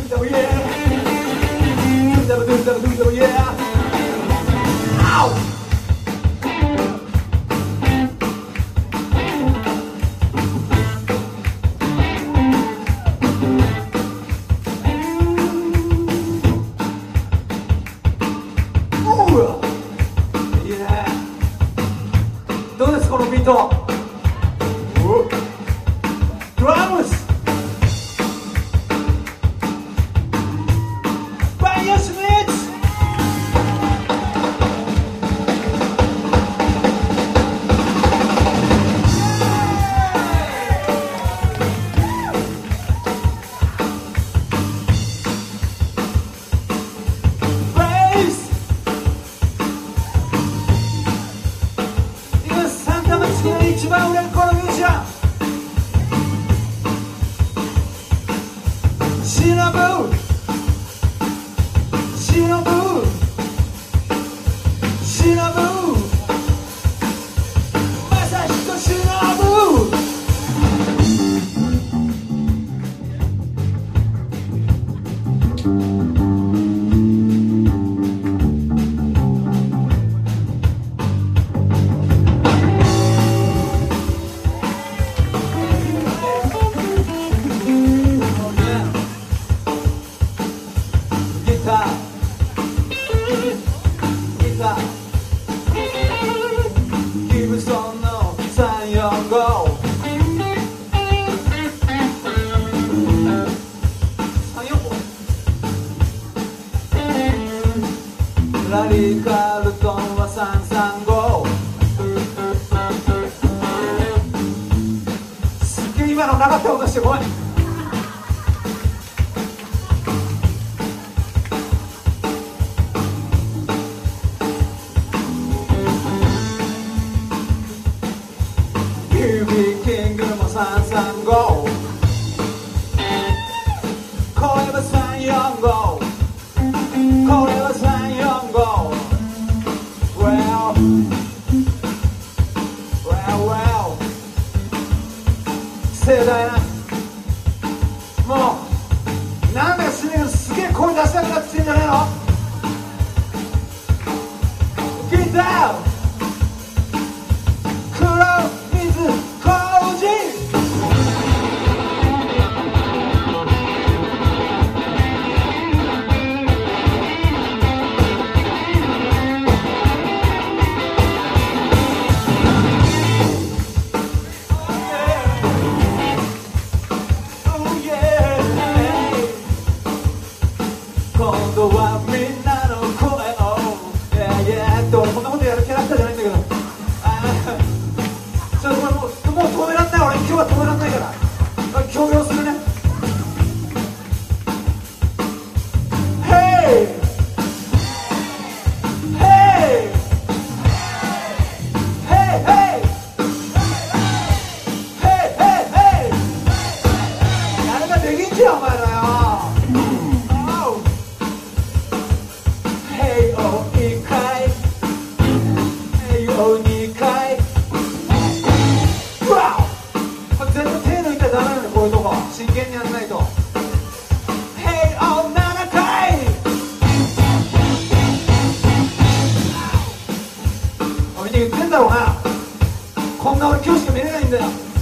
double yeah. Double yeah. Ow!どうですこのビート。ドラムスバイオスミッツ。一番売れっ子のミュージシャンシノブシノブシノブまさしくシノブ。ギブソンの345ラリー・カールトンは335。すっげえ今の長手を出してこい。キングも335これは345これは345 Well Well 盛大なもうなんだかすげえ声出したくなってきてんじゃねえの。ギター今度はみんなの声をって俺こんなことやるキャラクターじゃないんだけどちょっともう止めらんない。俺今日は止めらんないから強要するね。Hey Hey Hey Hey Hey Hey Hey やればできんじゃんお前らよ。2回うわっこれ絶対手抜いたらダメなんだ。こういうとこ真剣にやんないと。Hey oh 7回みんな言ってんだろうな。こんな俺今日しか見れないんだよ。